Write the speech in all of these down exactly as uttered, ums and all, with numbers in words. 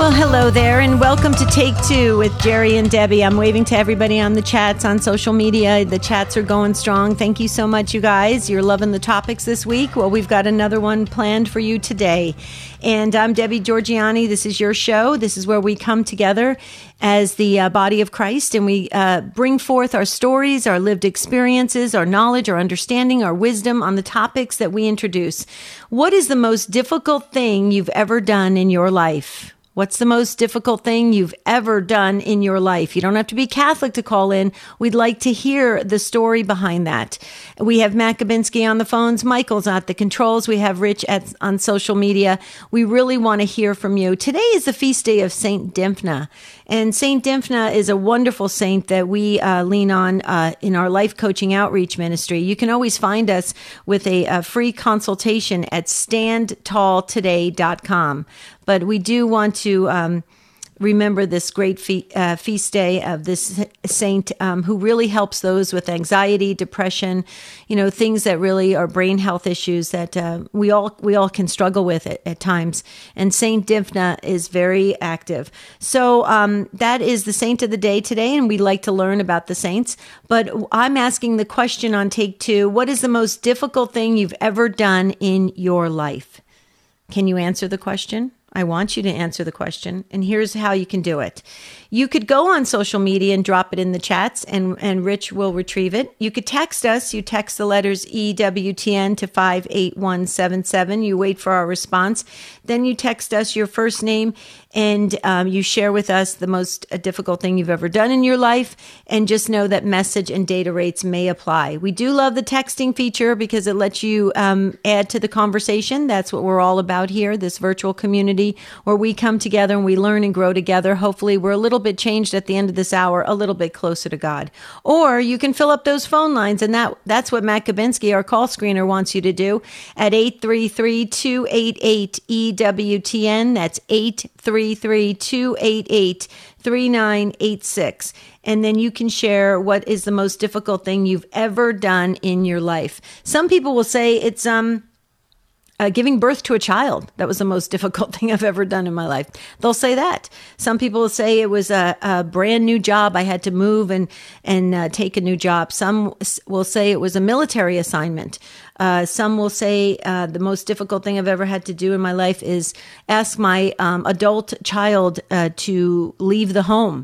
Well, hello there, and welcome to Take Two with Jerry and Debbie. I'm waving to everybody on the chats on social media. The chats are going strong. Thank you so much, you guys. You're loving the topics this week. Well, we've got another one planned for you today. And I'm Debbie Georgiani. This is your show. This is where we come together as the uh, body of Christ, and we uh, bring forth our stories, our lived experiences, our knowledge, our understanding, our wisdom on the topics that we introduce. What is the most difficult thing you've ever done in your life? What's the most difficult thing you've ever done in your life? You don't have to be Catholic to call in. We'd like to hear the story behind that. We have Matt Gabinski on the phones. Michael's at the controls. We have Rich at, on social media. We really want to hear from you. Today is the feast day of Saint Dymphna. And Saint Dymphna is a wonderful saint that we uh, lean on uh, in our life coaching outreach ministry. You can always find us with a, a free consultation at stand tall today dot com. But we do want to um, remember this great fe- uh, feast day of this saint um, who really helps those with anxiety, depression, you know, things that really are brain health issues that uh, we all we all can struggle with at, at times. And Saint Dymphna is very active. So um, that is the saint of the day today, and we'd like to learn about the saints. But I'm asking the question on Take Two, what is the most difficult thing you've ever done in your life? Can you answer the question? I want you to answer the question, and here's how you can do it. You could go on social media and drop it in the chats, and, and Rich will retrieve it. You could text us. You text the letters E W T N to five eight one seven seven. You wait for our response. Then you text us your first name, and um, you share with us the most uh, difficult thing you've ever done in your life, and just know that message and data rates may apply. We do love the texting feature because it lets you um, add to the conversation. That's what we're all about here, this virtual community where we come together and we learn and grow together. Hopefully we're a little bit changed at the end of this hour, a little bit closer to God. Or you can fill up those phone lines, and that that's what Matt Gabinski, our call screener, wants you to do at eight three three, two eight eight, E W T N. That's eight three three, two eight eight, three nine eight six. And then you can share what is the most difficult thing you've ever done in your life. Some people will say it's um Uh, giving birth to a child. That was the most difficult thing I've ever done in my life. They'll say that. Some people will say it was a, a brand new job. I had to move and, and uh, take a new job. Some will say it was a military assignment. Uh, some will say uh, the most difficult thing I've ever had to do in my life is ask my um, adult child uh, to leave the home.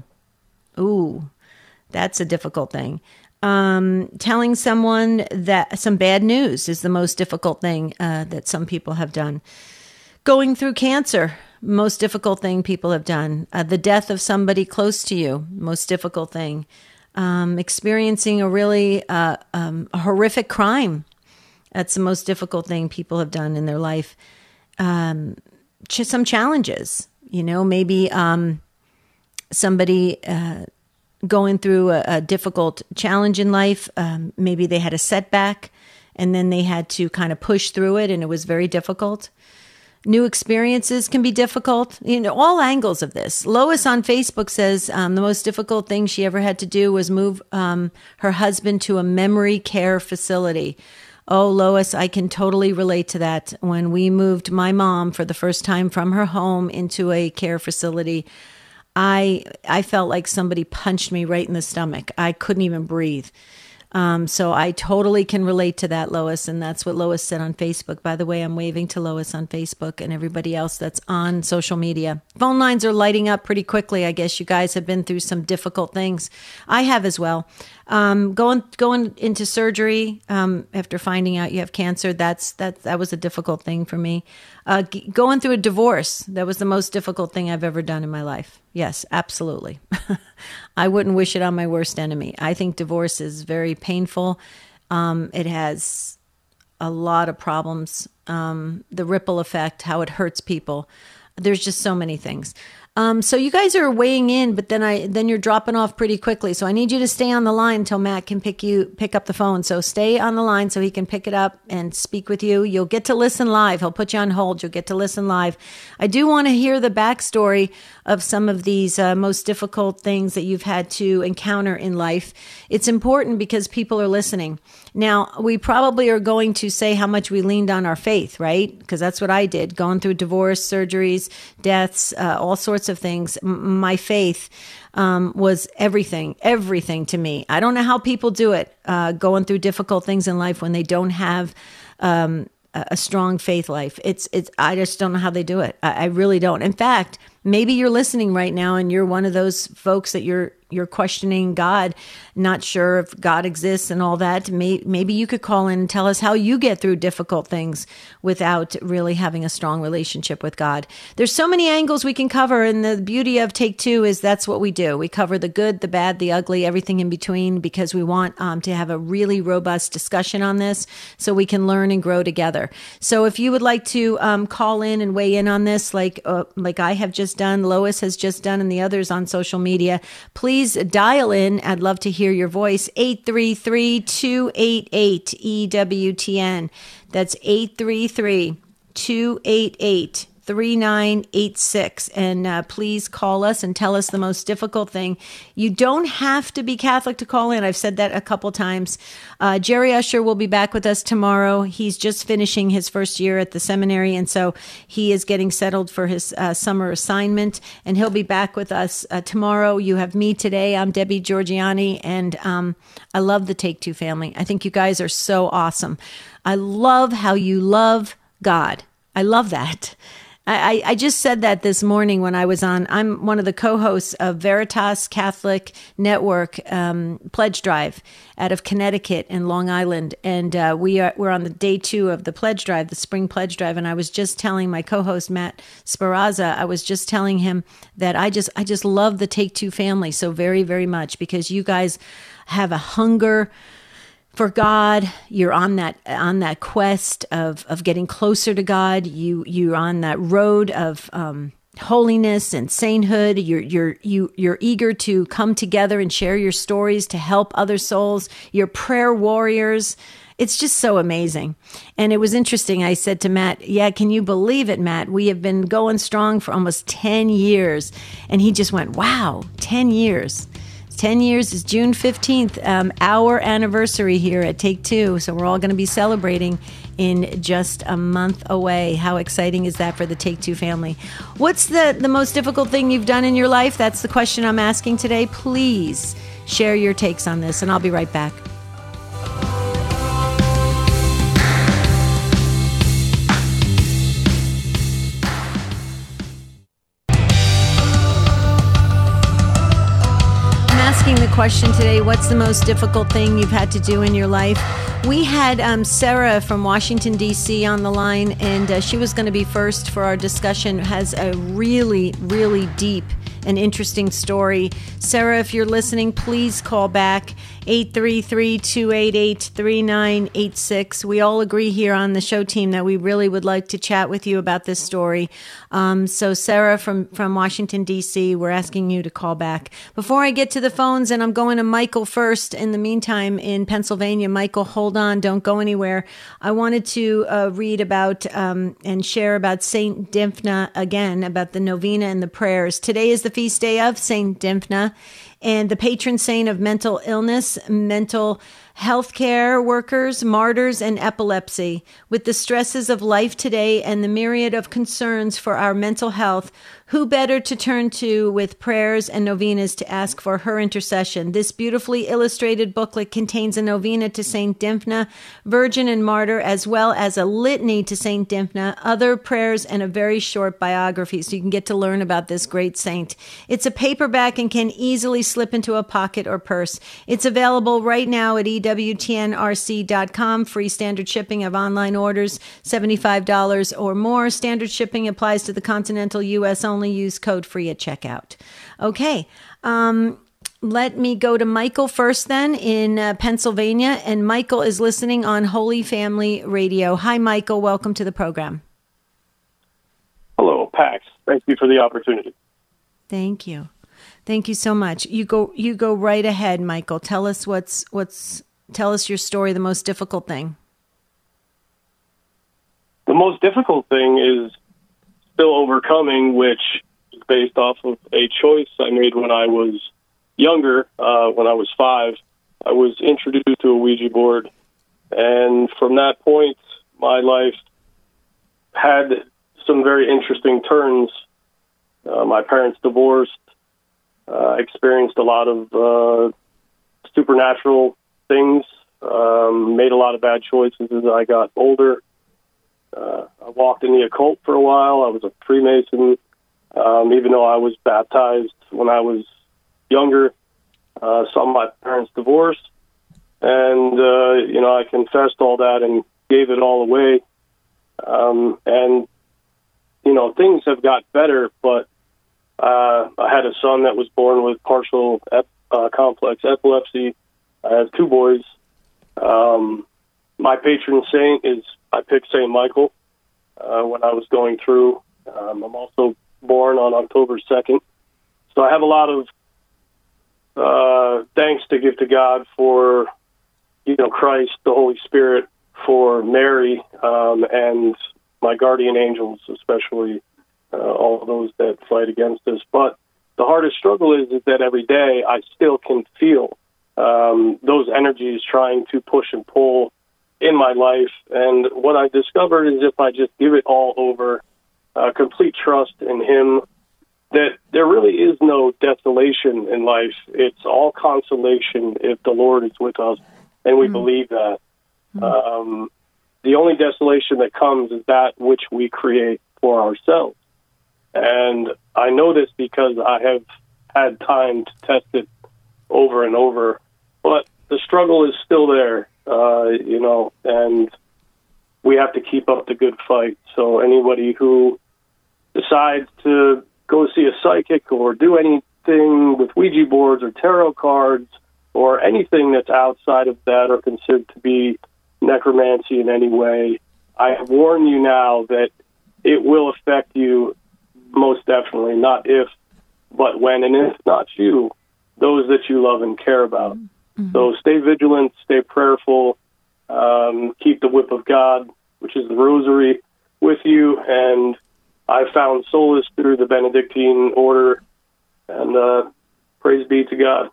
Ooh, that's a difficult thing. Um, telling someone that some bad news is the most difficult thing uh, that some people have done. Going through cancer, most difficult thing people have done. Uh, the death of somebody close to you, most difficult thing. Um, experiencing a really uh, um, a horrific crime, that's the most difficult thing people have done in their life. Um, ch- some challenges, you know, maybe um, somebody... Uh, going through a, a difficult challenge in life. Um, maybe they had a setback and then they had to kind of push through it, and it was very difficult. New experiences can be difficult. You know, all angles of this. Lois on Facebook says um, the most difficult thing she ever had to do was move um, her husband to a memory care facility. Oh, Lois, I can totally relate to that. When we moved my mom for the first time from her home into a care facility, I I felt like somebody punched me right in the stomach. I couldn't even breathe. Um, so I totally can relate to that, Lois, and that's what Lois said on Facebook. By the way, I'm waving to Lois on Facebook and everybody else that's on social media. Phone lines are lighting up pretty quickly. I guess you guys have been through some difficult things. I have as well. Um, going going into surgery um, after finding out you have cancer, that's that that was a difficult thing for me. Uh, g- going through a divorce, that was the most difficult thing I've ever done in my life. Yes, absolutely. I wouldn't wish it on my worst enemy. I think divorce is very painful. Um, it has a lot of problems. Um, the ripple effect, how it hurts people. There's just so many things. Um, so you guys are weighing in, but then I then you're dropping off pretty quickly. So I need you to stay on the line until Matt can pick you pick up the phone. So stay on the line so he can pick it up and speak with you. You'll get to listen live. He'll put you on hold. You'll get to listen live. I do want to hear the backstory of some of these uh, most difficult things that you've had to encounter in life. It's important because people are listening. Now, we probably are going to say how much we leaned on our faith, right? Because that's what I did, going through divorce, surgeries, deaths, uh, all sorts sorts of things. M- my faith um, was everything, everything to me. I don't know how people do it, uh, going through difficult things in life when they don't have um, a a strong faith life. It's, it's, I just don't know how they do it. I, I really don't. In fact, maybe you're listening right now and you're one of those folks that you're you're questioning God, not sure if God exists and all that. Maybe you could call in and tell us how you get through difficult things without really having a strong relationship with God. There's so many angles we can cover, and the beauty of Take Two is that's what we do. We cover the good, the bad, the ugly, everything in between, because we want um, to have a really robust discussion on this so we can learn and grow together. So if you would like to um, call in and weigh in on this, like uh, like I have just done, Lois has just done, and the others on social media, please dial in. I'd love to hear your voice. eight three three, two eight eight, E W T N. That's eight three three, two eight eight, three nine eight six. And uh, please call us and tell us the most difficult thing. You don't have to be Catholic to call in. I've said that a couple times. Uh, Jerry Usher will be back with us tomorrow. He's just finishing his first year at the seminary, and so he is getting settled for his uh, summer assignment, and he'll be back with us uh, tomorrow. You have me today. I'm Debbie Georgianni, and um, I love the Take Two family. I think you guys are so awesome. I love how you love God. I love that. I, I just said that this morning when I was on. I'm one of the co-hosts of Veritas Catholic Network um, Pledge Drive out of Connecticut and Long Island, and uh, we are we're on the day two of the Pledge Drive, the Spring Pledge Drive. And I was just telling my co-host Matt Sparazza, I was just telling him that I just I just love the Take Two family so very very much, because you guys have a hunger for God. You're on that on that quest of of getting closer to God. You you're on that road of um, holiness and sainthood. You're you're you you're eager to come together and share your stories to help other souls. You're prayer warriors. It's just so amazing. And it was interesting. I said to Matt, yeah, can you believe it, Matt? We have been going strong for almost ten years. And he just went, wow, ten years. ten years is June fifteenth, um, our anniversary here at Take Two. So we're all going to be celebrating in just a month away. How exciting is that for the Take Two family? What's the, the most difficult thing you've done in your life? That's the question I'm asking today. Please share your takes on this, and I'll be right back. The question today, what's the most difficult thing you've had to do in your life? We had um, Sarah from Washington, D C on the line, and uh, she was going to be first for our discussion. Has a really, really deep and interesting story. Sarah, if you're listening, please call back eight three three, two eight eight, three nine eight six. We all agree here on the show team that we really would like to chat with you about this story. Um, so Sarah from, from Washington, D C, we're asking you to call back. Before I get to the phones, and I'm going to Michael first in the meantime in Pennsylvania. Michael, hold on. Don't go anywhere. I wanted to uh, read about um, and share about Saint Dymphna again, about the novena and the prayers. Today is the feast day of Saint Dymphna, and the patron saint of mental illness, mental healthcare workers, martyrs, and epilepsy. With the stresses of life today and the myriad of concerns for our mental health, who better to turn to with prayers and novenas to ask for her intercession? This beautifully illustrated booklet contains a novena to Saint Dymphna, Virgin and Martyr, as well as a litany to Saint Dymphna, other prayers, and a very short biography, so you can get to learn about this great saint. It's a paperback and can easily slip into a pocket or purse. It's available right now at E W T N R C dot com. Free standard shipping of online orders, seventy-five dollars or more. Standard shipping applies to the continental U S only. Use code FREE at checkout. Okay. Um, let me go to Michael first then in uh, Pennsylvania. And Michael is listening on Holy Family Radio. Hi, Michael. Welcome to the program. Hello, Pax. Thank you for the opportunity. Thank you. Thank you so much. You go you go right ahead, Michael. Tell us what's what's tell us your story, the most difficult thing. The most difficult thing is still overcoming, which is based off of a choice I made when I was younger. Uh, when I was five, I was introduced to a Ouija board, and from that point, my life had some very interesting turns Uh, my parents divorced, uh, experienced a lot of uh, supernatural things, um, made a lot of bad choices as I got older. Uh, I walked in the occult for a while. I was a Freemason, um, even though I was baptized when I was younger. Uh, saw my parents divorce, and, uh, you know, I confessed all that and gave it all away. Um, and, you know, things have got better, but uh, I had a son that was born with partial ep- uh, complex epilepsy. I have two boys. Um, my patron saint is, I picked Saint Michael uh, when I was going through. Um, I'm also born on October second. So I have a lot of uh, thanks to give to God for, you know, Christ, the Holy Spirit, for Mary, um, and my guardian angels, especially uh, all of those that fight against us. But the hardest struggle is, is that every day I still can feel um, those energies trying to push and pull in my life. And what I discovered is if I just give it all over, uh, complete trust in Him, that there really is no desolation in life. It's all consolation if the Lord is with us, and we mm. believe that. Mm. Um, the only desolation that comes is that which we create for ourselves. And I know this because I have had time to test it over and over. But the struggle is still there, uh, you know, and we have to keep up the good fight. So anybody who decides to go see a psychic or do anything with Ouija boards or tarot cards or anything that's outside of that or considered to be necromancy in any way, I warn you now that it will affect you most definitely, not if, but when, and if not you, those that you love and care about. Mm-hmm. So stay vigilant, stay prayerful, um, keep the whip of God, which is the rosary, with you, and I found solace through the Benedictine order, and uh, praise be to God.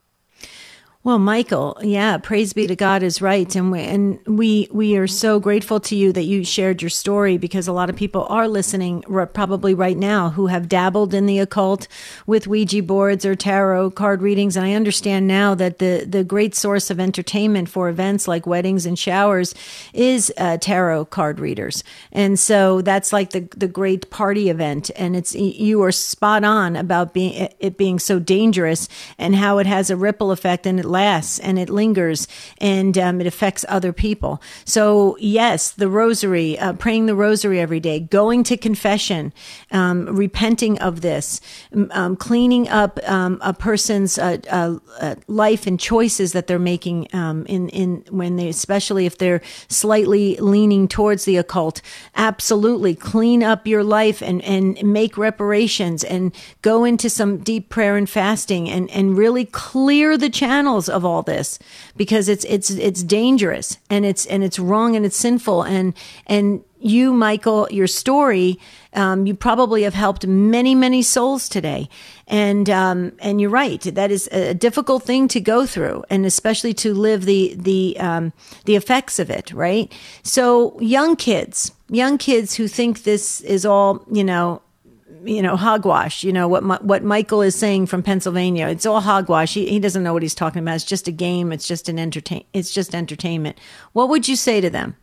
Well, Michael, yeah, praise be to God is right. And we, and we, we are so grateful to you that you shared your story, because a lot of people are listening r- probably right now who have dabbled in the occult with Ouija boards or tarot card readings. And I understand now that the, the great source of entertainment for events like weddings and showers is uh, tarot card readers. And so that's like the, the great party event. And it's, you are spot on about being, it being so dangerous and how it has a ripple effect, and it lasts and it lingers, and um, it affects other people. So yes, the rosary, uh, praying the rosary every day, going to confession, um, repenting of this, um, cleaning up um, a person's uh, uh, uh, life and choices that they're making um, in in when they, especially if they're slightly leaning towards the occult. Absolutely, clean up your life and and make reparations, and go into some deep prayer and fasting, and and really clear the channels of all this, because it's it's it's dangerous, and it's and it's wrong, and it's sinful. And and you, Michael, your story, um, you probably have helped many many souls today, and um, and you're right, that is a difficult thing to go through, and especially to live the the um, the effects of it, right? So young kids, young kids who think this is all, you know. you know, hogwash, you know, what what Michael is saying from Pennsylvania, it's all hogwash. He, he doesn't know what he's talking about. It's just a game. It's just an entertain. It's just entertainment. What would you say to them?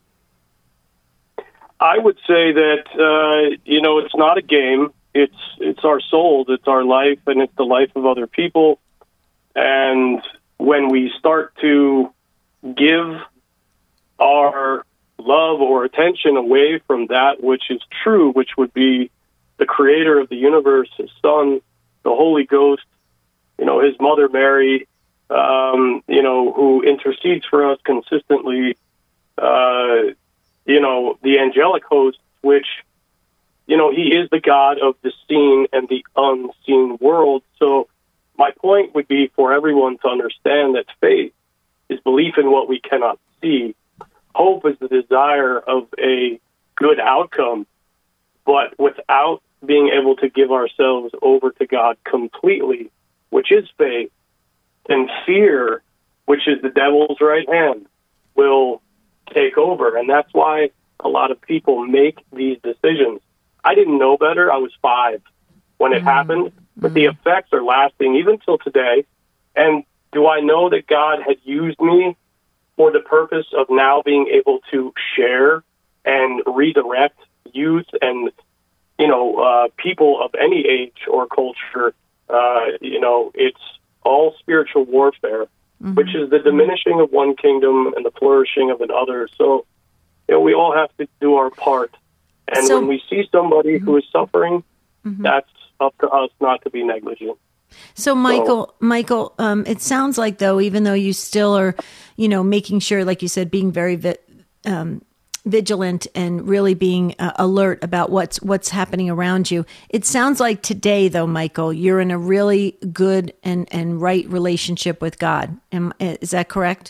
I would say that, uh, you know, it's not a game. It's, it's our souls, it's our life, and it's the life of other people. And when we start to give our love or attention away from that which is true, which would be the creator of the universe, his son, the Holy Ghost, you know, his mother Mary, um, you know, who intercedes for us consistently, uh, you know, the angelic host, which, you know, he is the God of the seen and the unseen world. So my point would be for everyone to understand that faith is belief in what we cannot see. Hope is the desire of a good outcome, but without being able to give ourselves over to God completely, which is faith, and fear, which is the devil's right hand, will take over. And that's why a lot of people make these decisions. I didn't know better. I was five. when it Mm-hmm. happened, but Mm-hmm. the effects are lasting even till today. And do I know that God had used me for the purpose of now being able to share and redirect youth and, you know, uh, people of any age or culture? Uh, you know, it's all spiritual warfare, mm-hmm. which is the diminishing of one kingdom and the flourishing of another. So, you know, we all have to do our part. And so, when we see somebody mm-hmm. who is suffering, mm-hmm. that's up to us not to be negligent. So, Michael, so, Michael, um, it sounds like, though, even though you still are, you know, making sure, like you said, being very vi- um, vigilant and really being uh, alert about what's what's happening around you. It sounds like today, though, Michael, you're in a really good and, and right relationship with God. Am, is that correct?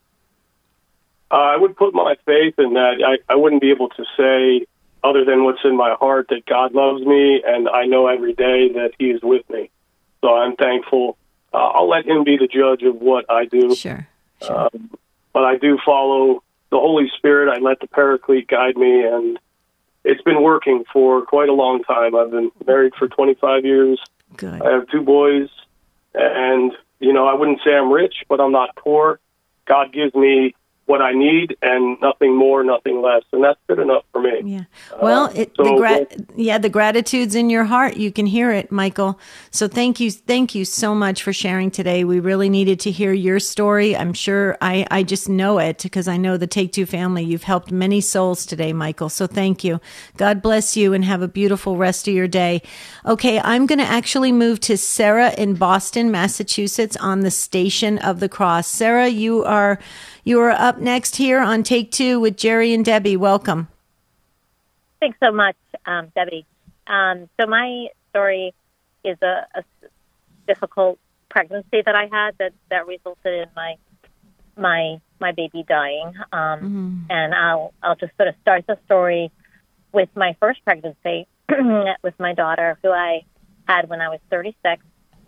Uh, I would put my faith in that. I, I wouldn't be able to say, other than what's in my heart, that God loves me, and I know every day that He is with me. So I'm thankful. Uh, I'll let Him be the judge of what I do. Sure. sure. Um, but I do follow the Holy Spirit. I let the Paraclete guide me, and it's been working for quite a long time. I've been married for twenty-five years. Good. I have two boys, and, you know, I wouldn't say I'm rich, but I'm not poor. God gives me what I need and nothing more, nothing less, and that's good enough for me. Yeah. Well, it, uh, so, the gra- yeah, the gratitude's in your heart. You can hear it, Michael. So thank you, thank you so much for sharing today. We really needed to hear your story. I'm sure I, I just know it because I know the Take Two family. You've helped many souls today, Michael. So thank you. God bless you and have a beautiful rest of your day. Okay, I'm going to actually move to Sarah in Boston, Massachusetts, on the Station of the Cross. Sarah, you are. You are up next here on Take Two with Jerry and Debbie. Welcome. Thanks so much, um, Debbie. Um, so my story is a, a difficult pregnancy that I had that, that resulted in my my my baby dying. Um, mm-hmm. And I'll I'll just sort of start the story with my first pregnancy with my daughter, who I had when I was thirty-six,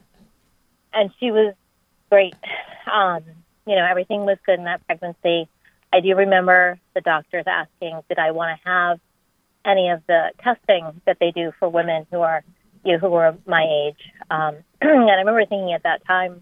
and she was great. Um, You know, everything was good in that pregnancy. I do remember the doctors asking, did I want to have any of the testing that they do for women who are, you know, who were my age. Um, and I remember thinking at that time,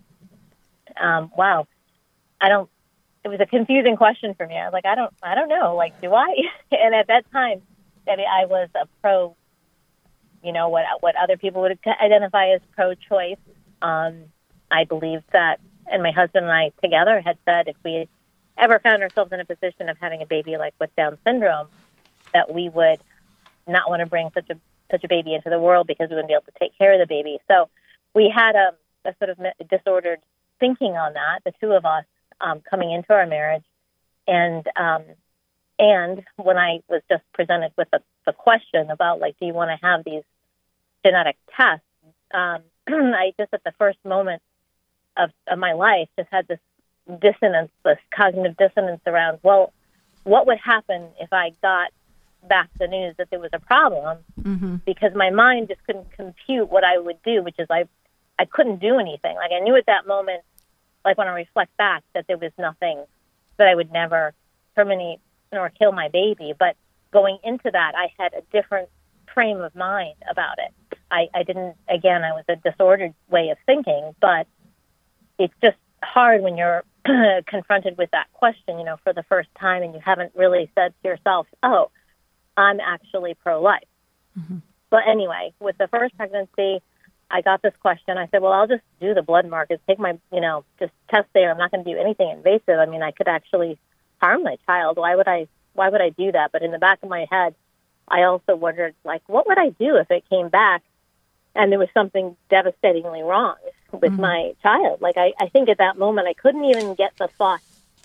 um, wow, I don't, it was a confusing question for me. I was like, I don't, I don't know. Like, do I? And at that time, I mean, I was a pro, you know, what, what other people would identify as pro-choice. Um, I believed that, and my husband and I together had said if we ever found ourselves in a position of having a baby like with Down syndrome, that we would not want to bring such a such a baby into the world because we wouldn't be able to take care of the baby. So we had a, a sort of disordered thinking on that, the two of us um, coming into our marriage. And um, and when I was just presented with the, the question about, like, do you want to have these genetic tests, um, I just at the first moment of, of my life just had this dissonance, this cognitive dissonance around, well, what would happen if I got back the news that there was a problem? Mm-hmm. Because my mind just couldn't compute what I would do, which is I, I couldn't do anything. Like, I knew at that moment, like when I reflect back, that there was nothing, that I would never terminate nor kill my baby. But going into that, I had a different frame of mind about it. I, I didn't, again, I was a disordered way of thinking, but it's just hard when you're confronted with that question, you know, for the first time, and you haven't really said to yourself, oh, I'm actually pro-life. Mm-hmm. But anyway, with the first pregnancy, I got this question. I said, well, I'll just do the blood markers, take my, you know, just test there. I'm not going to do anything invasive. I mean, I could actually harm my child. Why would I, why would I do that? But in the back of my head, I also wondered, like, what would I do if it came back and there was something devastatingly wrong with mm-hmm. my child? Like, I, I think at that moment, I couldn't even get the thought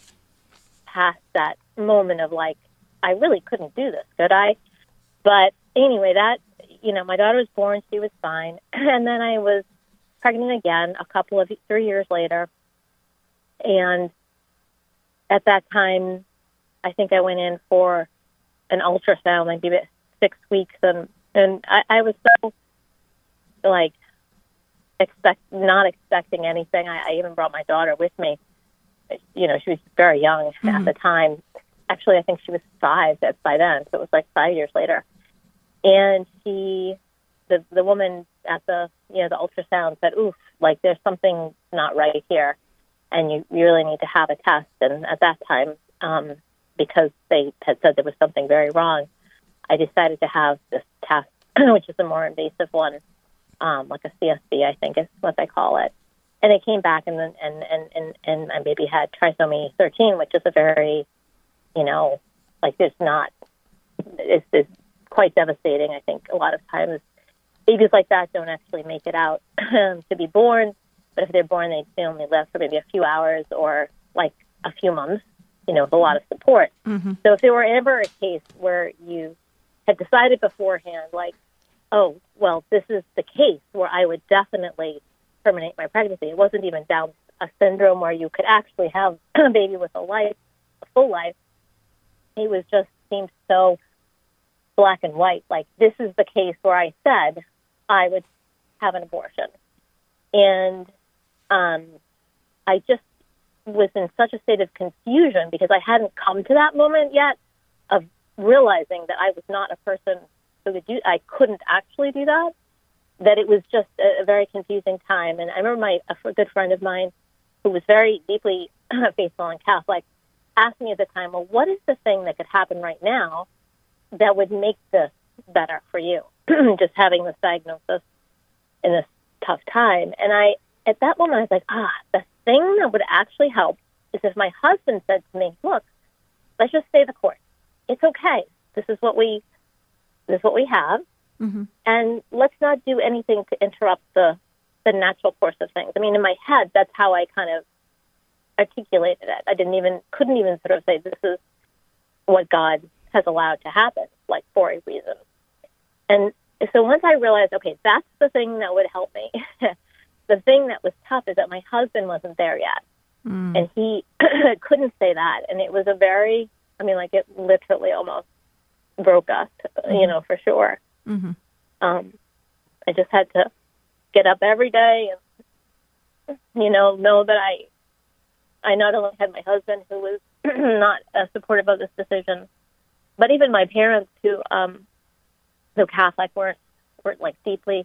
past that moment of, like, I really couldn't do this, could I? But anyway, that, you know, my daughter was born, she was fine. And then I was pregnant again a couple of, three years later. And at that time, I think I went in for an ultrasound, like maybe six weeks. And, and I, I was so, like, expect not expecting anything. I, I even brought my daughter with me. You know, she was very young mm-hmm. at the time. Actually, I think she was five by then, so it was like five years later. And she the the woman at the you know the ultrasound said, "Oof, like there's something not right here, and you, you really need to have a test." And at that time, um, because they had said there was something very wrong, I decided to have this test, which is a more invasive one, um, like a C S B, I think is what they call it. And it came back, and then and and and and I maybe had trisomy thirteen, which is a very, you know, like there's not, it's, it's quite devastating. I think a lot of times babies like that don't actually make it out to be born, but if they're born, they, they only live for maybe a few hours or like a few months, you know, with a lot of support. Mm-hmm. So if there were ever a case where you had decided beforehand, like, oh, well, this is the case where I would definitely terminate my pregnancy. It wasn't even Down a syndrome where you could actually have a baby with a life, a full life. It was just seemed so black and white. Like, this is the case where I said I would have an abortion. And um, I just was in such a state of confusion because I hadn't come to that moment yet of realizing that I was not a person who could do, I couldn't actually do that, that it was just a, a very confusing time. And I remember my a good friend of mine who was very deeply faithful and Catholic asked me at the time, well, what is the thing that could happen right now that would make this better for you, just having this diagnosis in this tough time? And I, at that moment, I was like, ah, the thing that would actually help is if my husband said to me, look, let's just stay the course. It's okay. This is what we, this is what we have. Mm-hmm. And let's not do anything to interrupt the, the natural course of things. I mean, in my head, that's how I kind of articulated it. I didn't even, couldn't even sort of say this is what God has allowed to happen, like for a reason. And so once I realized, okay, that's the thing that would help me. The thing that was tough is that my husband wasn't there yet. Mm. And he couldn't say that. And it was a very, I mean, like it literally almost broke us, mm-hmm. you know, for sure. Mm-hmm. Um, I just had to get up every day and, you know, know that I, I not only had my husband who was not uh, supportive of this decision, but even my parents who, um, though Catholic, weren't, weren't like deeply,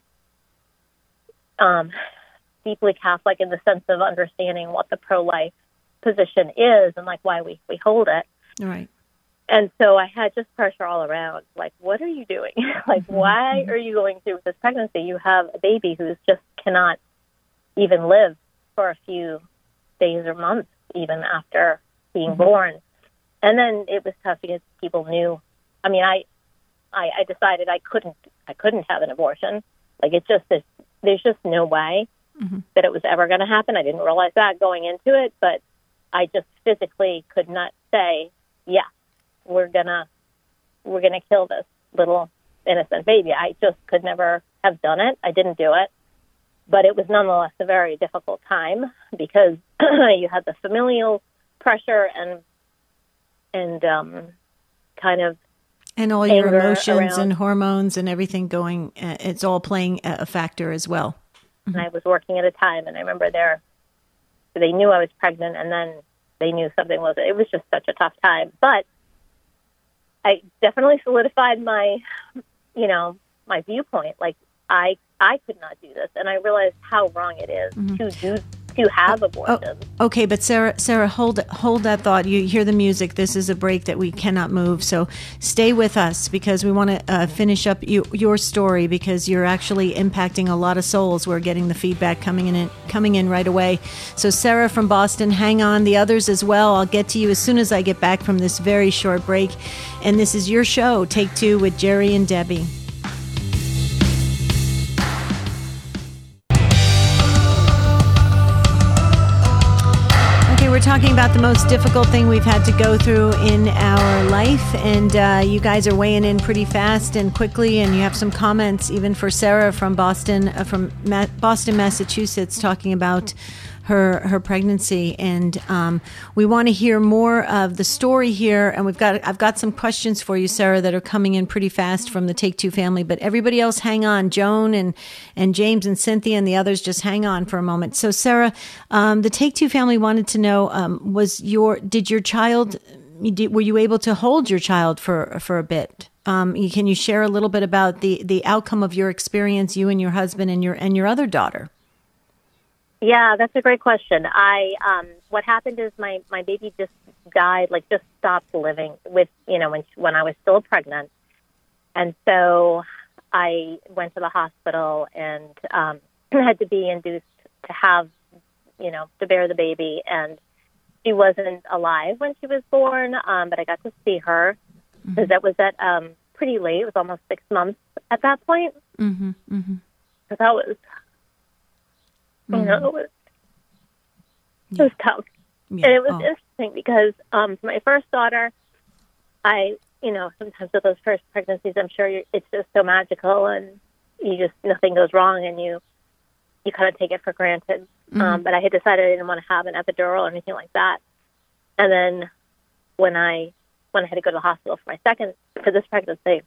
um, deeply Catholic in the sense of understanding what the pro-life position is and like why we, we hold it. Right. And so I had just pressure all around. Like, what are you doing? Like, mm-hmm. why are you going through this pregnancy? You have a baby who just cannot even live for a few days or months, even after being mm-hmm. born. And then it was tough because people knew. I mean, I, I, I decided I couldn't, I couldn't have an abortion. Like, it's just there's, there's just no way mm-hmm. that it was ever going to happen. I didn't realize that going into it, but I just physically could not say, yeah, we're gonna, we're gonna kill this little innocent baby. I just could never have done it. I didn't do it, but it was nonetheless a very difficult time because you had the familial pressure and and um, kind of and all your emotions around. And hormones and everything going. Uh, it's all playing a factor as well. And I was working at a time, and I remember there, they knew I was pregnant, and then they knew something was. It was just such a tough time, but I definitely solidified my, you know, my viewpoint. Like I, I could not do this, and I realized how wrong it is mm-hmm. to do to have abortions. Oh, okay, but Sarah, Sarah, hold hold that thought. You hear the music. This is a break that we cannot move. So stay with us because we want to uh, finish up you, your story because you're actually impacting a lot of souls. We're getting the feedback coming in coming in right away. So Sarah from Boston, hang on. The others as well. I'll get to you as soon as I get back from this very short break. And this is your show, Take Two with Jerry and Debbie. We're talking about the most difficult thing we've had to go through in our life, and uh, you guys are weighing in pretty fast and quickly, and you have some comments even for Sarah from Boston, uh, from Ma- Boston, Massachusetts, talking about her her pregnancy, and um, we want to hear more of the story here. And we've got I've got some questions for you, Sarah, that are coming in pretty fast from the Take Two family. But everybody else, hang on. Joan and and James and Cynthia and the others, just hang on for a moment. So, Sarah, um, the Take Two family wanted to know: um, was your did your child you did, were you able to hold your child for for a bit? Um, you- can you share a little bit about the the outcome of your experience, you and your husband and your and your other daughter? Yeah, that's a great question. I um, what happened is my, my baby just died, like just stopped living with you know when when I was still pregnant, and so I went to the hospital and um, had to be induced to have you know to bear the baby, and she wasn't alive when she was born, um, but I got to see her because mm-hmm. that was at um, pretty late. It was almost six months at that point. Mm-hmm. Mm-hmm. So that was. You know, it was, it was tough. Yeah. And it was oh. interesting because um, for my first daughter, I, you know, sometimes with those first pregnancies, I'm sure you're, it's just so magical and you just, nothing goes wrong and you, you kind of take it for granted. Mm-hmm. Um, but I had decided I didn't want to have an epidural or anything like that. And then when I, when I had to go to the hospital for my second, for this pregnancy,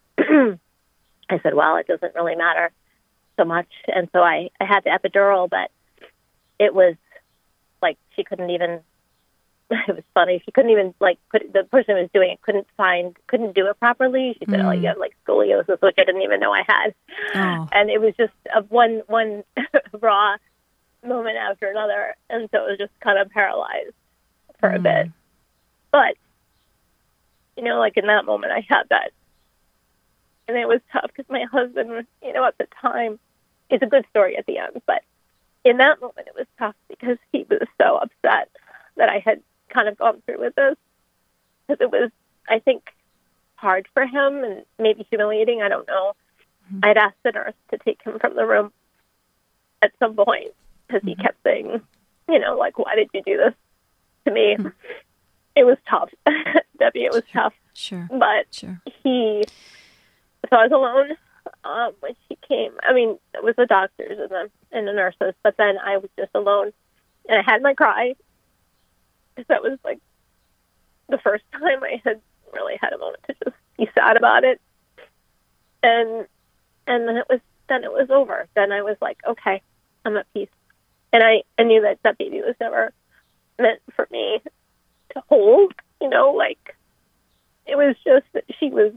I said, well, it doesn't really matter so much. And so I, I had the epidural, but it was like she couldn't even, it was funny, she couldn't even, like, put, the person who was doing it couldn't find, couldn't do it properly. She said, mm. oh, you have, like, scoliosis, which I didn't even know I had. Oh. And it was just a one, one raw moment after another. And so it was just kind of paralyzed for mm. a bit. But, you know, like, in that moment, I had that. And it was tough because my husband, you know, at the time, it's a good story at the end, but in that moment, it was tough because he was so upset that I had kind of gone through with this. Because it was, I think, hard for him and maybe humiliating. I don't know. Mm-hmm. I'd asked the nurse to take him from the room at some point because mm-hmm. he kept saying, you know, like, why did you do this to me? Mm-hmm. It was tough, Debbie. It was sure. tough. Sure. But sure. he, so I was alone. Um, when she came, I mean, it was the doctors and the and the nurses, but then I was just alone, and I had my cry because that was like the first time I had really had a moment to just be sad about it, and and then it was then it was over. Then I was like, okay, I'm at peace, and I, I knew that that baby was never meant for me to hold. You know, like it was just that she was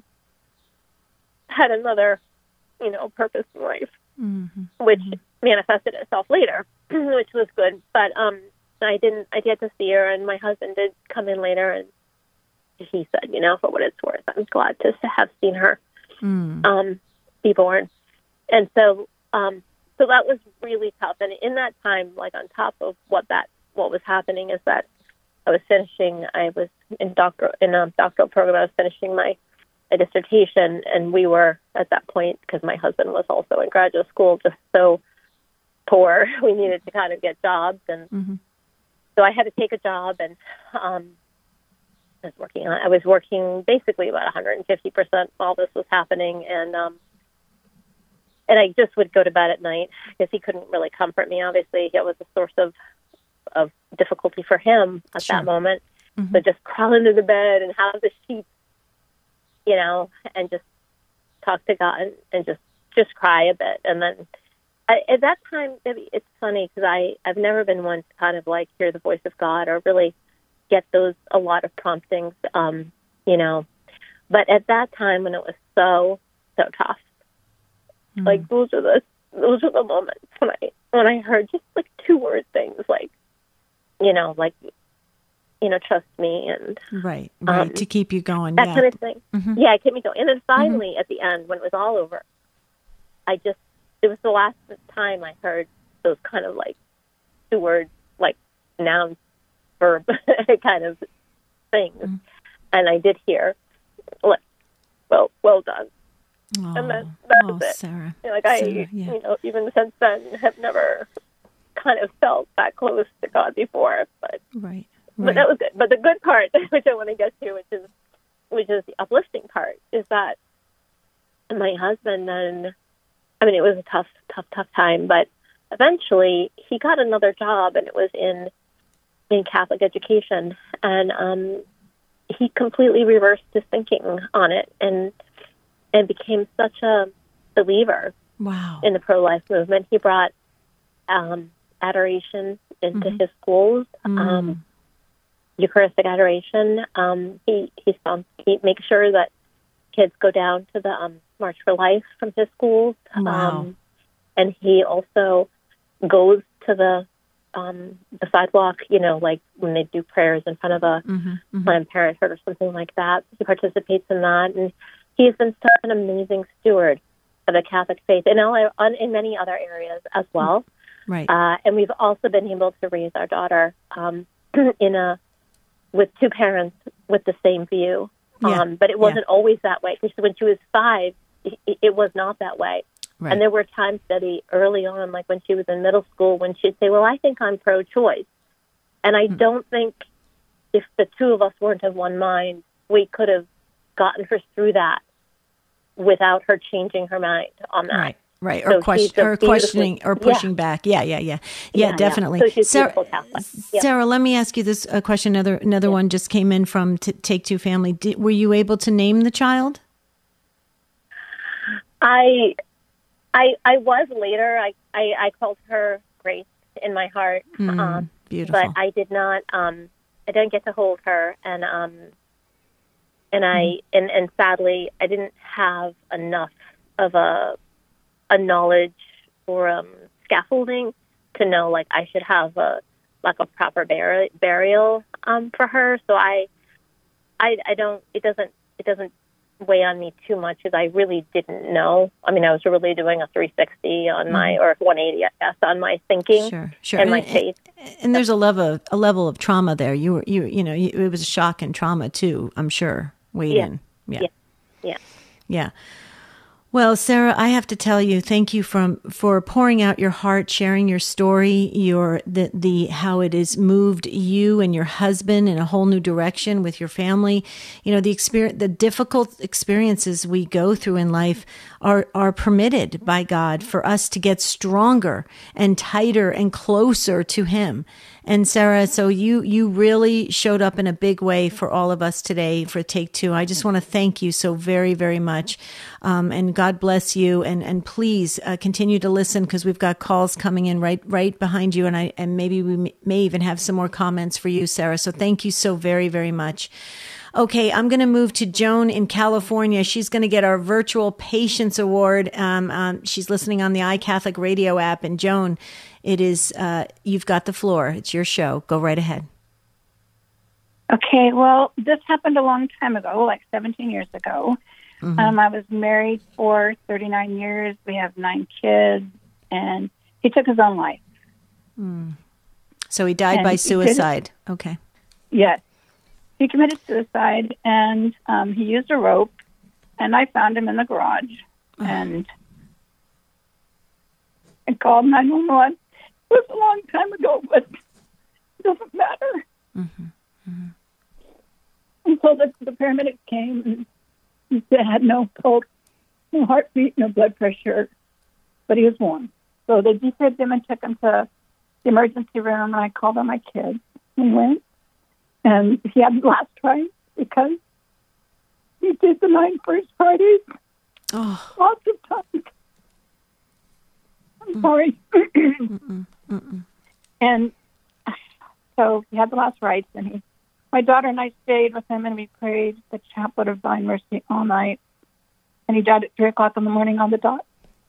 had another. You know, purpose in life, mm-hmm. which mm-hmm. manifested itself later, which was good. But um, I didn't. I did to see her, and my husband did come in later, and he said, you know, for what it's worth, I'm glad to have seen her mm. um, be born. And so, um, so that was really tough. And in that time, like on top of what that what was happening, is that I was finishing. I was in doctor in a doctoral program. I was finishing my. a dissertation, and we were at that point, because my husband was also in graduate school, just so poor. We needed to kind of get jobs, and mm-hmm. so I had to take a job, and um, I was working on. I was working basically about one hundred fifty percent while this was happening, and um, and I just would go to bed at night because he couldn't really comfort me. Obviously, it was a source of of difficulty for him at sure. that moment. Mm-hmm. So just crawl into the bed and have the sheets. You know, and just talk to God and just, just cry a bit. And then I, at that time, it's funny because I, I've never been one to kind of like hear the voice of God or really get those, a lot of promptings, um, you know. But at that time when it was so, so tough, mm. like those are the, those are the moments when I, when I heard just like two word things like, you know, like, you know, trust me and right, right um, to keep you going, that yeah. kind of thing. Mm-hmm. Yeah, it kept me going. And then finally, mm-hmm. at the end, when it was all over, I just it was the last time I heard those kind of like two words, like noun, verb kind of things, mm-hmm. and I did hear, like, well, well done, oh, and then that was oh, it. Sarah, you know, like I, Sarah, yeah. you know, even since then, have never kind of felt that close to God before, but right. But right. that was good. But the good part, which I want to get to, which is which is the uplifting part, is that my husband then, I mean, it was a tough, tough, tough time, but eventually he got another job, and it was in in Catholic education, and um, he completely reversed his thinking on it, and and became such a believer wow. in the pro-life movement. He brought. Um, adoration into mm-hmm. his schools. Mm. Um, Eucharistic adoration. Um, he he, found, he makes sure that kids go down to the um, March for Life from his schools. Wow. Um, and he also goes to the um, the sidewalk, you know, like when they do prayers in front of a Mm-hmm, mm-hmm. Planned Parenthood or something like that. He participates in that, and he's been such an amazing steward of the Catholic faith in, all, in many other areas as well. Right. Uh, and we've also been able to raise our daughter um, in a with two parents with the same view. Yeah. Um, but it wasn't yeah. always that way, because when she was five, it, it was not that way. Right. And there were times, Debbie, early on, like when she was in middle school, when she'd say, well, I think I'm pro-choice. And I mm. don't think if the two of us weren't of one mind, we could have gotten her through that without her changing her mind on that. Right. Right, or, so question, or questioning or pushing yeah. back. Yeah, yeah, yeah, yeah, yeah definitely. Yeah. So she's Sarah, Catholic. Yep. Sarah, let me ask you this a question. Another another yeah. one just came in from T- Take Two Family. Did, were you able to name the child? I, I, I was later. I, I, I called her Grace in my heart. Mm, um, beautiful. But I did not. Um, I didn't get to hold her, and um, and I mm. and, and sadly, I didn't have enough of a. a knowledge or um, scaffolding to know, like, I should have a like a proper bur- burial um, for her. So I, I, I don't. It doesn't. It doesn't weigh on me too much, as I really didn't know. I mean, I was really doing a three sixty on mm-hmm. my or one eighty, I guess, on my thinking sure, sure. and my and, faith. And, and there's a level, a level of trauma there. You were, you, you know, you, it was a shock and trauma too. I'm sure. Waiting. Yeah. Yeah. Yeah. Yeah. yeah. Well, Sarah, I have to tell you, thank you from for pouring out your heart, sharing your story, your the the how it has moved you and your husband in a whole new direction with your family. You know, the experience, the difficult experiences we go through in life are are permitted by God for us to get stronger and tighter and closer to Him. And Sarah, so you you really showed up in a big way for all of us today for Take Two. I just want to thank you so very, very much. Um, and God bless you. And and please uh, continue to listen, because we've got calls coming in right right behind you. And I and maybe we may, may even have some more comments for you, Sarah. So thank you so very, very much. Okay, I'm going to move to Joan in California. She's going to get our Virtual Patience Award. Um, um, she's listening on the iCatholic radio app. And Joan, it is, uh, you've got the floor. It's your show. Go right ahead. Okay, well, this happened a long time ago, like seventeen years ago. Mm-hmm. Um, I was married for thirty-nine years. We have nine kids, and he took his own life. Mm. So he died and by suicide. Did, okay. Yes. He committed suicide, and um, he used a rope, and I found him in the garage, oh. and I called nine one one. It was a long time ago, but it doesn't matter. Mm-hmm. Mm-hmm. And so the, the paramedics came, and he had no pulse, no heartbeat, no blood pressure, but he was warm. So they defibbed him and took him to the emergency room, and I called on my kids and went. And he had the last rites because he did the nine first Fridays oh. lots of times. I'm mm. sorry. Mm-mm. Mm-mm. And so he had the last rites, and he, my daughter and I stayed with him, and we prayed the Chaplet of Divine Mercy all night. And he died at three o'clock in the morning on the dot.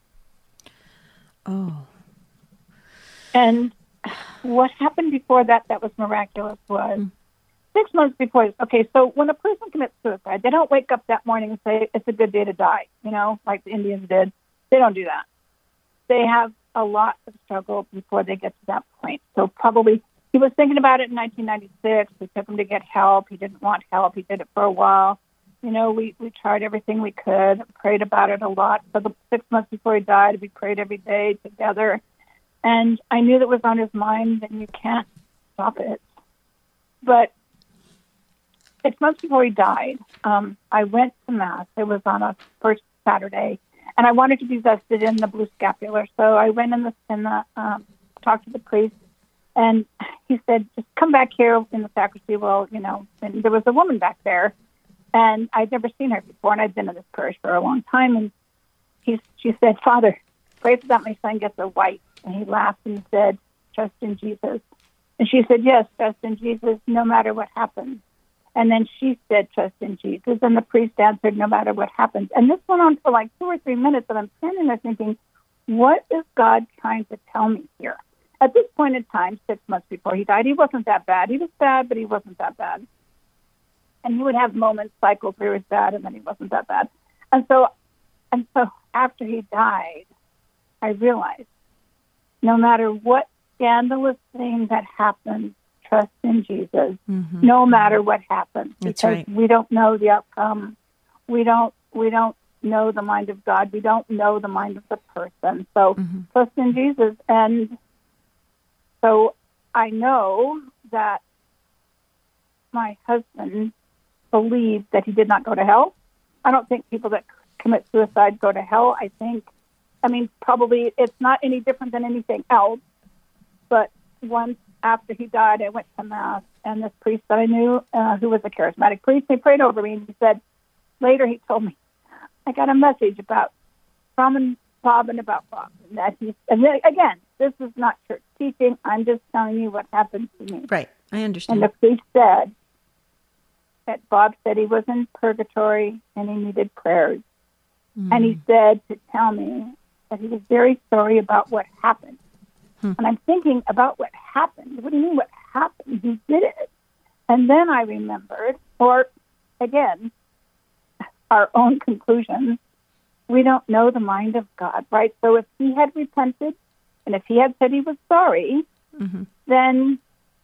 Oh. And what happened before that that was miraculous was mm. six months before. Okay, so when a person commits suicide, they don't wake up that morning and say, it's a good day to die, you know, like the Indians did. They don't do that. They have a lot of struggle before they get to that point. So probably he was thinking about it in nineteen ninety-six. We took him to get help. He didn't want help. He did it for a while. You know, we, we tried everything we could, prayed about it a lot. For the six months before he died, we prayed every day together. And I knew that was on his mind, and you can't stop it. But six months before he died, um, I went to Mass. It was on a first Saturday, and I wanted to be vested in the blue scapular. So I went in the, in the um, talked to the priest, and he said, just come back here in the sacristy. Well, you know, and there was a woman back there, and I'd never seen her before, and I'd been in this parish for a long time. And he, she said, Father, pray so that my son gets a wife. And he laughed and said, trust in Jesus. And she said, yes, trust in Jesus no matter what happens. And then she said, trust in Jesus. And the priest answered, no matter what happens. And this went on for like two or three minutes. And I'm standing there thinking, what is God trying to tell me here? At this point in time, six months before he died, he wasn't that bad. He was bad, but he wasn't that bad. And he would have moments cycle through his bad, and then he wasn't that bad. And so, and so after he died, I realized no matter what scandalous thing that happens, trust in Jesus, mm-hmm. no matter what happens. That's because right. we don't know the outcome. We don't, we don't know the mind of God. We don't know the mind of the person. So mm-hmm. trust in Jesus. And so I know that my husband believed that he did not go to hell. I don't think people that commit suicide go to hell. I think, I mean, probably it's not any different than anything else. But once after he died, I went to Mass, and this priest that I knew, uh, who was a charismatic priest, he prayed over me, and he said, later he told me, I got a message about from and Bob and about Bob. And that he, and then, again, this is not church teaching. I'm just telling you what happened to me. Right. I understand. And the priest said that Bob said he was in purgatory and he needed prayers. Mm. And he said to tell me that he was very sorry about what happened. Hmm. And I'm thinking about what happened. What do you mean what happened? He did it. And then I remembered, or again, our own conclusions. We don't know the mind of God, right? So if he had repented and if he had said he was sorry, mm-hmm. then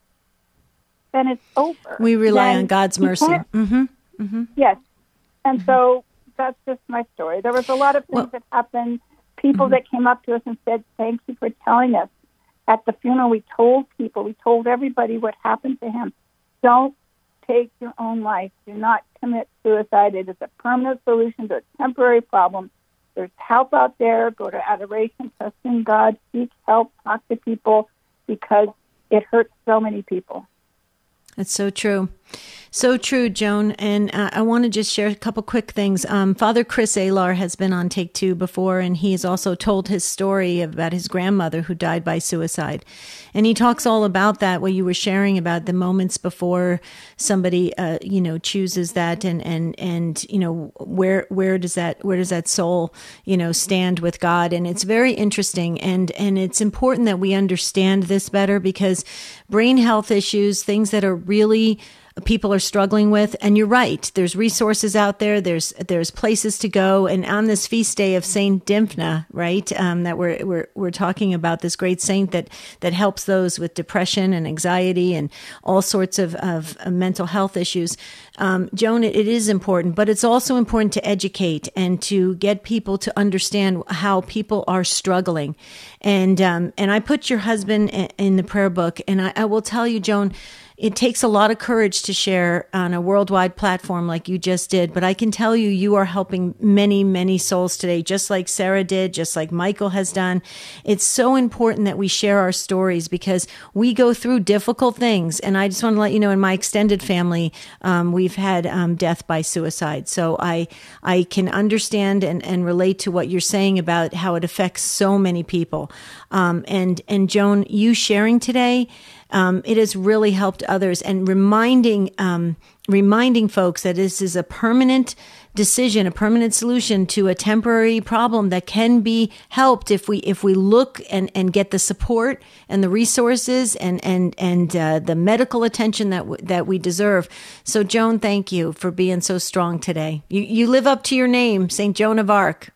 then it's over. We rely then on God's mercy. Mm-hmm. Mm-hmm. Yes. And mm-hmm. so that's just my story. There was a lot of things well, that happened. People mm-hmm. that came up to us and said, thank you for telling us. At the funeral, we told people, we told everybody what happened to him. Don't take your own life. Do not commit suicide. It is a permanent solution to a temporary problem. There's help out there. Go to adoration, trust in God, seek help, talk to people, because it hurts so many people. That's so true. So true, Joan. And uh, I want to just share a couple quick things. Um, Father Chris Alar has been on Take Two before, and he has also told his story about his grandmother who died by suicide. And he talks all about that, what you were sharing about the moments before somebody, uh, you know, chooses that, and, and, and, you know, where, where does that, where does that soul, you know, stand with God? And it's very interesting. And, and it's important that we understand this better, because brain health issues, things that are really people are struggling with. And you're right. There's resources out there. There's there's places to go. And on this feast day of Saint Dymphna, right, um, that we're we're we're talking about, this great saint that that helps those with depression and anxiety and all sorts of of mental health issues. Um, Joan, it, it is important, but it's also important to educate and to get people to understand how people are struggling. And um, and I put your husband in the prayer book, and I, I will tell you, Joan, it takes a lot of courage to share on a worldwide platform like you just did, but I can tell you, you are helping many, many souls today, just like Sarah did, just like Michael has done. It's so important that we share our stories, because we go through difficult things. And I just want to let you know, in my extended family, um, we've had um, death by suicide. So I I can understand and, and relate to what you're saying about how it affects so many people. Um, and, and Joan, you sharing today, Um, it has really helped others, and reminding um, reminding folks that this is a permanent decision, a permanent solution to a temporary problem that can be helped if we if we look and, and get the support and the resources and and and uh, the medical attention that w- that we deserve. So, Joan, thank you for being so strong today. You you live up to your name, Saint Joan of Arc.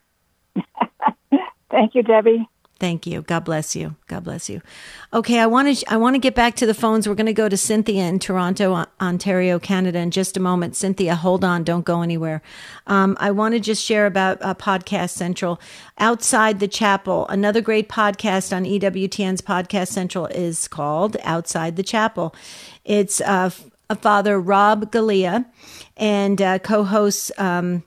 Thank you, Debbie. Thank you. God bless you. God bless you. Okay, I want to I want to get back to the phones. We're going to go to Cynthia in Toronto, Ontario, Canada in just a moment. Cynthia, hold on. Don't go anywhere. Um, I want to just share about uh, Podcast Central. Outside the Chapel, another great podcast on E W T N's Podcast Central is called Outside the Chapel. It's uh, a Father Rob Galea and uh, co-hosts um,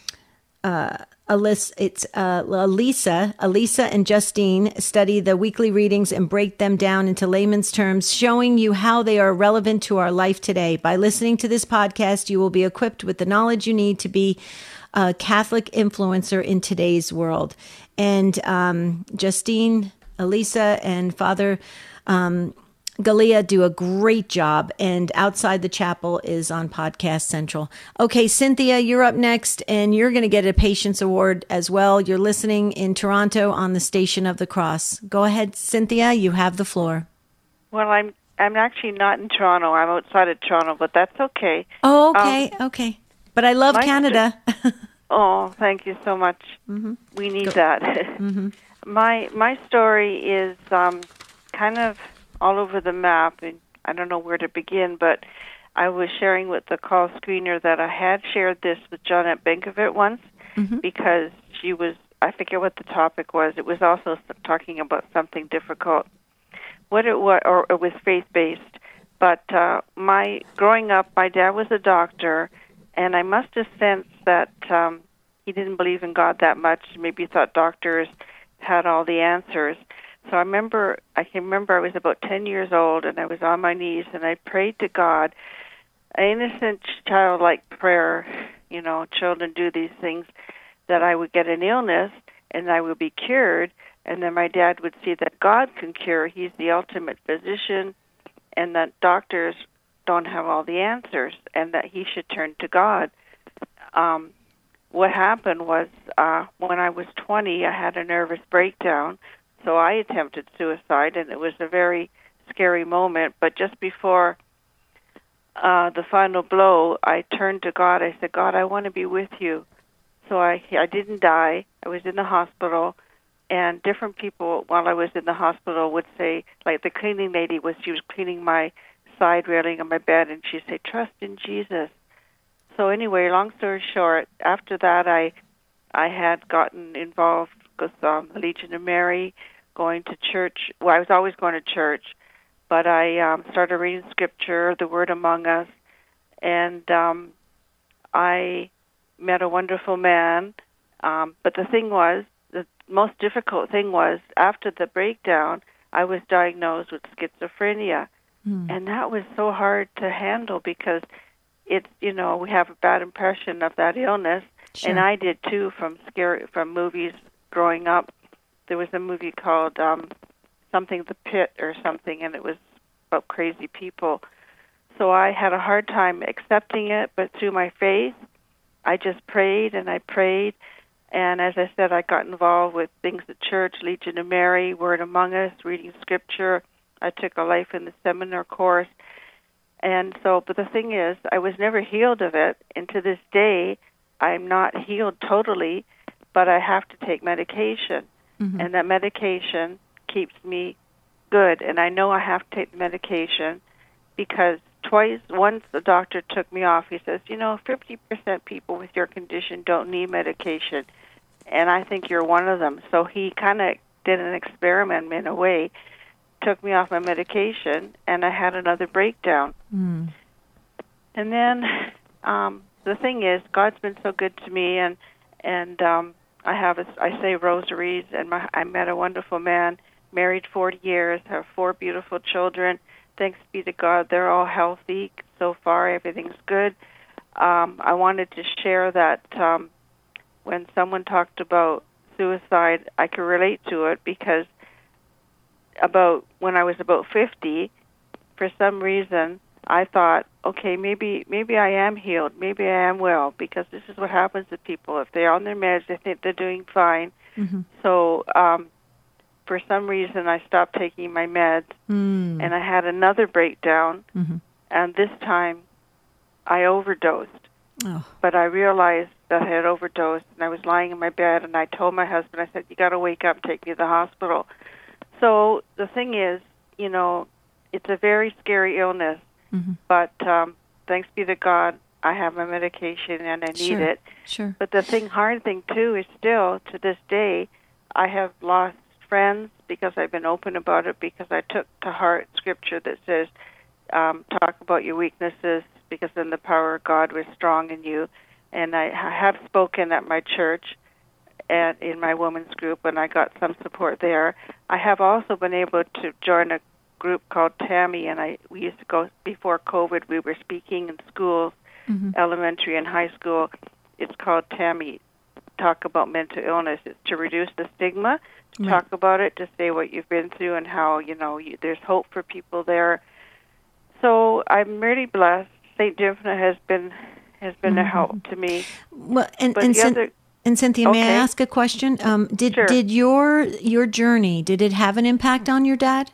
uh Alyssa, it's uh, Elisa, Elisa and Justine study the weekly readings and break them down into layman's terms, showing you how they are relevant to our life today. By listening to this podcast, you will be equipped with the knowledge you need to be a Catholic influencer in today's world. And um, Justine, Elisa, and Father um, Galia do a great job, and Outside the Chapel is on Podcast Central. Okay, Cynthia, you're up next, and you're going to get a Patience Award as well. You're listening in Toronto on the Station of the Cross. Go ahead, Cynthia, you have the floor. Well, I'm I'm actually not in Toronto. I'm outside of Toronto, but that's okay. Oh, okay, um, okay. But I love Canada. St- oh, thank you so much. Mm-hmm. We need Go. that. Mm-hmm. My my story is um, kind of all over the map, and I don't know where to begin, but I was sharing with the call screener that I had shared this with Janet Benkovic once, mm-hmm. because she was, I forget what the topic was. It was also talking about something difficult. What it was, or it was faith-based. But uh, my growing up, my dad was a doctor, and I must have sensed that um, he didn't believe in God that much. Maybe he thought doctors had all the answers. So I remember, I can remember I was about ten years old, and I was on my knees, and I prayed to God, an innocent, childlike prayer. You know, children do these things, that I would get an illness, and I would be cured, and then my dad would see that God can cure. He's the ultimate physician, and that doctors don't have all the answers, and that he should turn to God. Um, what happened was, uh, when I was twenty, I had a nervous breakdown. So I attempted suicide, and it was a very scary moment. But just before uh, the final blow, I turned to God. I said, God, I want to be with you. So I, I didn't die. I was in the hospital, and different people, while I was in the hospital, would say, like the cleaning lady was, she was cleaning my side railing on my bed, and she'd say, trust in Jesus. So anyway, long story short, after that, I I had gotten involved with um, the Legion of Mary, going to church. Well, I was always going to church, but I um, started reading Scripture, the Word Among Us, and um, I met a wonderful man. Um, but the thing was, the most difficult thing was, after the breakdown, I was diagnosed with schizophrenia, mm. and that was so hard to handle because it's, you know, we have a bad impression of that illness, sure. and I did too from scary from movies growing up. There was a movie called um, something The Pit or something, and it was about crazy people. So I had a hard time accepting it, but through my faith, I just prayed and I prayed. And as I said, I got involved with things at church, Legion of Mary, Word Among Us, reading Scripture. I took a Life in the Seminar course. And so, but the thing is, I was never healed of it. And to this day, I'm not healed totally, but I have to take medication. Mm-hmm. And that medication keeps me good. And I know I have to take the medication because twice, once the doctor took me off, he says, you know, fifty percent people with your condition don't need medication. And I think you're one of them. So he kind of did an experiment in a way, took me off my medication, and I had another breakdown. Mm. And then um, the thing is, God's been so good to me, and and um, I have a, I say rosaries, and my, I met a wonderful man, married forty years, have four beautiful children. Thanks be to God, they're all healthy so far. Everything's good. Um, I wanted to share that um, when someone talked about suicide, I could relate to it because about when I was about fifty, for some reason, I thought, okay, maybe maybe I am healed, maybe I am well, because this is what happens to people. If they're on their meds, they think they're doing fine. Mm-hmm. So um, for some reason, I stopped taking my meds, mm. and I had another breakdown, mm-hmm. and this time I overdosed. Oh. But I realized that I had overdosed, and I was lying in my bed, and I told my husband, I said, you got to wake up, take me to the hospital. So the thing is, you know, it's a very scary illness, mm-hmm. but um, thanks be to God, I have my medication and I need sure. it. Sure. But the thing, hard thing too, is still to this day, I have lost friends because I've been open about it, because I took to heart Scripture that says, um, talk about your weaknesses, because then the power of God was strong in you. And I have spoken at my church and in my women's group, and I got some support there. I have also been able to join a group called Tammy, and I we used to go, before COVID, we were speaking in schools, mm-hmm. elementary and high school. It's called Tammy talk about mental illness. It's to reduce the stigma, to Right. talk about it, to say what you've been through and how, you know, you, there's hope for people there. So I'm really blessed. Saint Dymphna has been has been Mm-hmm. a help to me. Well, and But and, the Cyn- other- and Cynthia, may I Okay. ask a question? Um, did Sure. did your your journey did it have an impact on your dad?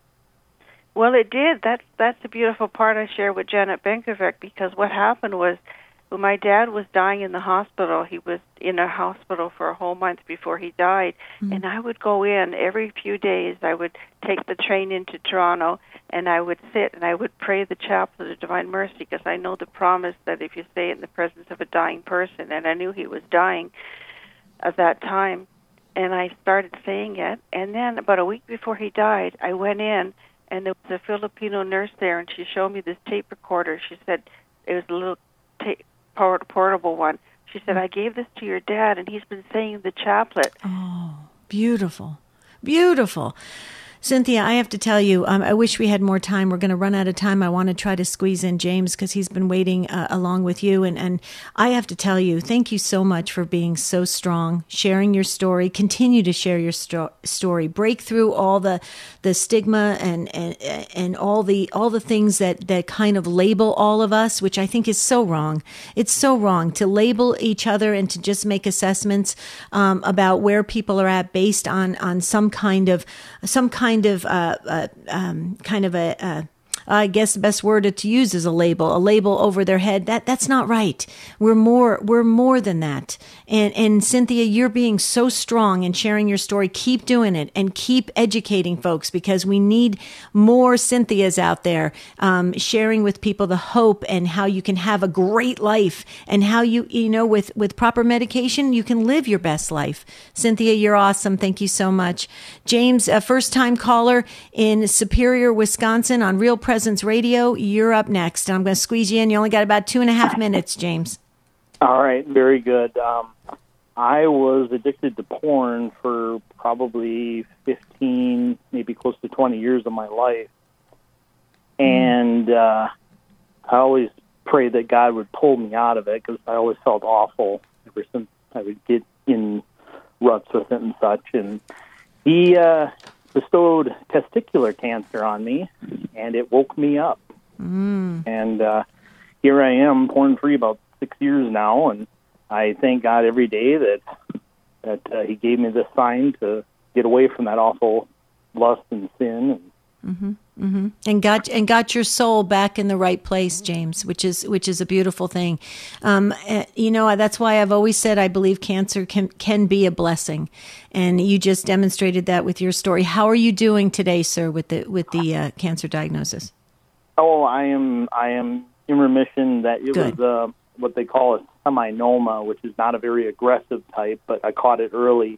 Well, it did. That's that's the beautiful part I share with Janet Benkovic, because what happened was when my dad was dying in the hospital, he was in a hospital for a whole month before he died, Mm-hmm. and I would go in every few days. I would take the train into Toronto, and I would sit and I would pray the Chaplet of Divine Mercy, because I know the promise that if you say it in the presence of a dying person, and I knew he was dying at that time, and I started saying it, and then about a week before he died, I went in, and there was a Filipino nurse there, and she showed me this tape recorder. She said it was a little tape, port- portable one. She said, I gave this to your dad, and he's been saying the chaplet. Oh, beautiful, beautiful. Cynthia, I have to tell you, um, I wish we had more time. We're going to run out of time. I want to try to squeeze in James because he's been waiting uh, along with you. And, and I have to tell you, thank you so much for being so strong, sharing your story. Continue to share your sto- story. Break through all the the stigma and, and and all the all the things that, that kind of label all of us, which I think is so wrong. It's so wrong to label each other and to just make assessments um, about where people are at based on on some kind of some kind kind of uh, uh, um, kind of a uh, I guess the best word to use is a label, a label over their head. That that's not right. We're more we're more than that. And and Cynthia, you're being so strong and sharing your story. Keep doing it and keep educating folks, because we need more Cynthias out there um, sharing with people the hope and how you can have a great life, and how you you know with with proper medication you can live your best life. Cynthia, you're awesome. Thank you so much. James, a first time caller in Superior, Wisconsin on Real Presence Radio. You're up next. I'm going to squeeze you in. You only got about two and a half minutes, James. All right, very good. Um, I was addicted to porn for probably fifteen, maybe close to twenty years of my life. And uh, I always prayed that God would pull me out of it, because I always felt awful ever since I would get in ruts with it and such. And he uh, bestowed testicular cancer on me, and it woke me up. Mm. And uh, here I am, porn-free about six years now, and I thank God every day that that uh, He gave me this sign to get away from that awful lust and sin. And, Mm-hmm, mm-hmm. And got and got your soul back in the right place, James, which is which is a beautiful thing. Um, uh, you know, that's why I've always said I believe cancer can can be a blessing, and you just demonstrated that with your story. How are you doing today, sir, with the with the uh, cancer diagnosis? oh, I am I am in remission. That it Good. was uh, what they call a seminoma, which is not a very aggressive type, but I caught it early,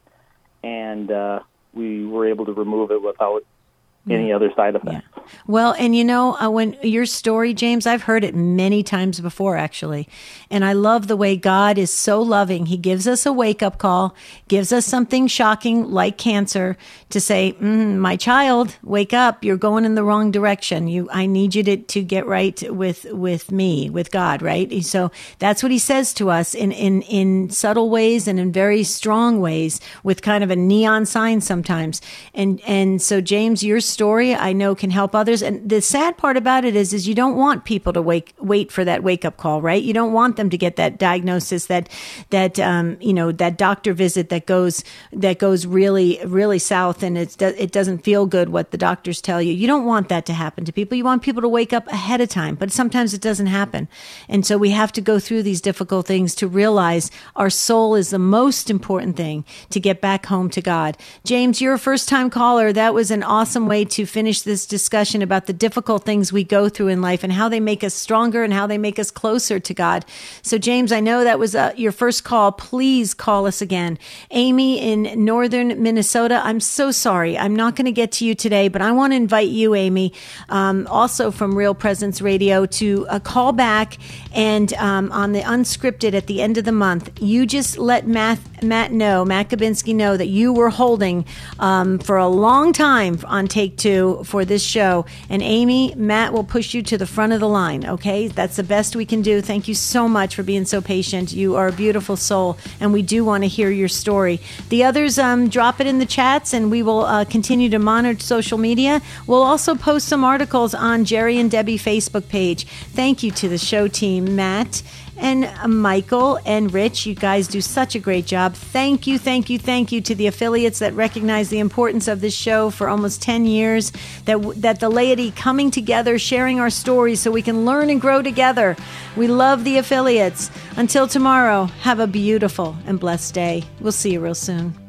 and uh, we were able to remove it without any other side effects. Yeah. Well, and you know, uh, when your story, James, I've heard it many times before, actually. And I love the way God is so loving. He gives us a wake-up call, gives us something shocking like cancer to say, mm, my child, wake up. You're going in the wrong direction. You, I need you to, to get right with, with me, with God, right? So that's what he says to us in, in, in subtle ways and in very strong ways, with kind of a neon sign sometimes. And, and so, James, your story I know can help others. And the sad part about it is, is you don't want people to wake, wait for that wake up call, right? You don't want them to get that diagnosis, that, that, um, you know, that doctor visit that goes, that goes really, really south, and it's, it doesn't feel good what the doctors tell you. You don't want that to happen to people. You want people to wake up ahead of time, but sometimes it doesn't happen. And so we have to go through these difficult things to realize our soul is the most important thing to get back home to God. James, you're a first time caller. That was an awesome way to finish this discussion about the difficult things we go through in life and how they make us stronger and how they make us closer to God. So, James, I know that was uh, your first call. Please call us again. Amy in northern Minnesota, I'm so sorry. I'm not going to get to you today, but I want to invite you, Amy, um, also from Real Presence Radio, to uh, call back, and um, on the Unscripted at the end of the month, you just let Matt, Matt know, Matt Kabinski know that you were holding um, for a long time on Take Two for this show. so. And Amy, Matt will push you to the front of the line, okay? That's the best we can do. Thank you so much for being so patient. You are a beautiful soul, and we do want to hear your story. The others, um, drop it in the chats, and we will uh, continue to monitor social media. We'll also post some articles on Jerry and Debbie Facebook page. Thank you to the show team, Matt and uh, Michael and Rich. You guys do such a great job. Thank you, thank you, thank you to the affiliates that recognize the importance of this show for almost ten years, that that the laity coming together, sharing our stories so we can learn and grow together. We love the affiliates. Until tomorrow, have a beautiful and blessed day. We'll see you real soon.